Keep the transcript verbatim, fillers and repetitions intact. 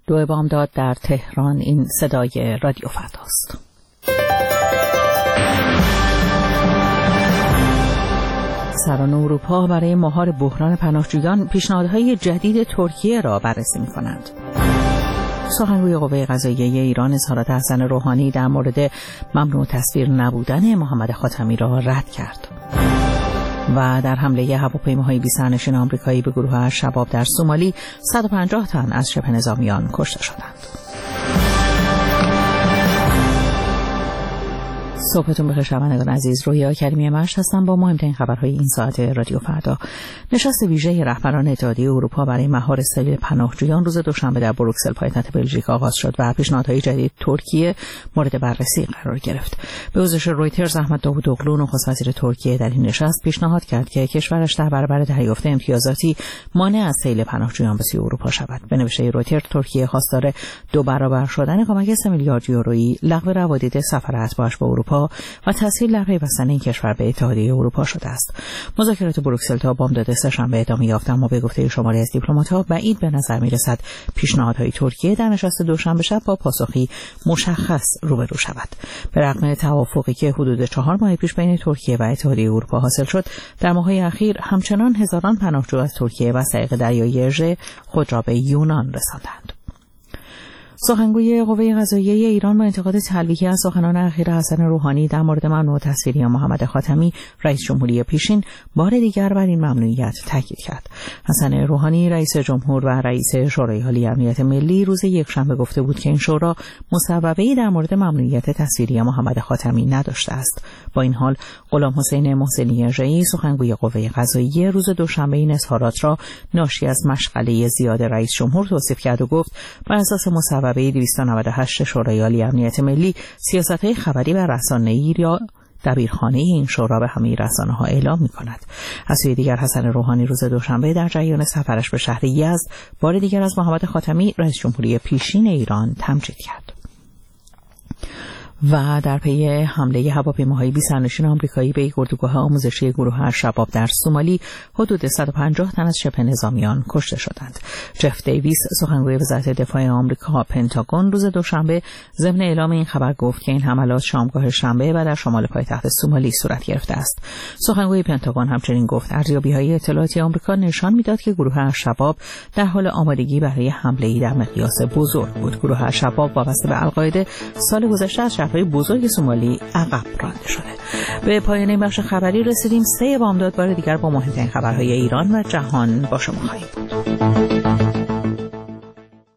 دو بامداد در تهران. این صدای رادیو فرداست. سران اروپا برای مهار بحران پناهجویان پیشنهادهای جدید ترکیه را بررسی می‌کنند. سخنگوی قوه قضاییه ایران اظهارات حسن روحانی در مورد ممنوع تصویر نبودن محمد خاتمی را رد کرد. و در حمله هواپیماهای بی سرنشین آمریکایی به گروه الشباب در سومالی صد و پنجاه تن از شبه نظامیان کشته شدند. صبحتون بخیر شنوندگان عزیز. رویا کریمی مشت هستم با مهمترین خبرهای این ساعت رادیو فردا. نشست ویژه رهبران اتحادیه اروپا برای مهار سیل پناهجویان روز دوشنبه در بروکسل پایتخت بلژیک آغاز شد و پیشنهادهای جدید ترکیه مورد بررسی قرار گرفت. به گزارش رویترز احمد داوودوغلو نخست وزیر ترکیه در این نشست پیشنهاد کرد که کشورش در برابر دریافت امتیازاتی مانع از سیل پناهجویان به سوی اروپا شود. به نوشته رویترز ترکیه خواستار دو برابر شدن کمک سه میلیارد یورویی، لغو روادید سفر اتباعش به اروپا و تسهیل در پیوستن این کشور به اتحادیه اروپا شده است. مذاکرات بروکسل تا بامداد سه‌شنبه ادامه یافت، اما به گفته شماری از دیپلمات‌ها بعید به نظر می‌رسد پیشنهادهای ترکیه در نشست دوشنبه شب با پاسخی مشخص روبرو شود. به رغم توافقی که حدود چهار ماه پیش بین ترکیه و اتحادیه اروپا حاصل شد، در ماه‌های اخیر همچنان هزاران پناهجو از ترکیه و طریق دریایی اژه خود را به یونان رساندند. سخنگوی قوه قضاییه ایران با انتقاد تلویحی از سخنان اخیر حسن روحانی در مورد ممنوع تصویری محمد خاتمی رئیس جمهوری پیشین بار دیگر بر این ممنوعیت تاکید کرد. حسن روحانی رئیس جمهور و رئیس شورای عالی امنیت ملی روز یکشنبه گفته بود که این شورا مصوبه‌ای در مورد ممنوعیت تصویری محمد خاتمی نداشته است. با این حال غلام حسین محسنی ژه‌ای سخنگوی قوه قضاییه روز دوشنبه این اظهارات را ناشی از مشغله زیاد رئیس جمهور توصیف کرد و گفت بر اساس مصوبه دویست و نود و هشت شورای عالی امنیت ملی سیاست‌های خبری و رسانه‌ای را دبیرخانه این شورا به همه رسانه‌ها اعلام می‌کند. از سوی دیگر حسن روحانی روز دوشنبه در جریان سفرش به شهر یزد بار دیگر از محمد خاتمی رئیس جمهوری پیشین ایران تمجید کرد. و در پی حمله هواپیماهای بی سرنشین آمریکایی به یک اردوگاه آموزشی گروه الشباب در سومالی حدود صد و پنجاه تن از شبه نظامیان کشته شدند. جف دیویس سخنگوی وزارت دفاع آمریکا پنتاگون روز دوشنبه ضمن اعلام این خبر گفت که این حملات شامگاه شنبه و در شمال پایتخت سومالی صورت گرفته است. سخنگوی پنتاگون همچنین گفت ارزیابی‌های اطلاعاتی آمریکا نشان می‌داد که گروه الشباب در حال آمادگی برای حمله‌ای در مقیاس بزرگ بود. گروه الشباب وابسته به القاعده سال گذشته از شهرهای بزرگ سومالی عقب رانده شده. به پایان این بخش خبری رسیدیم. سه بامداد بار دیگر با مهمترین خبرهای ایران و جهان با شما خواهیم بود.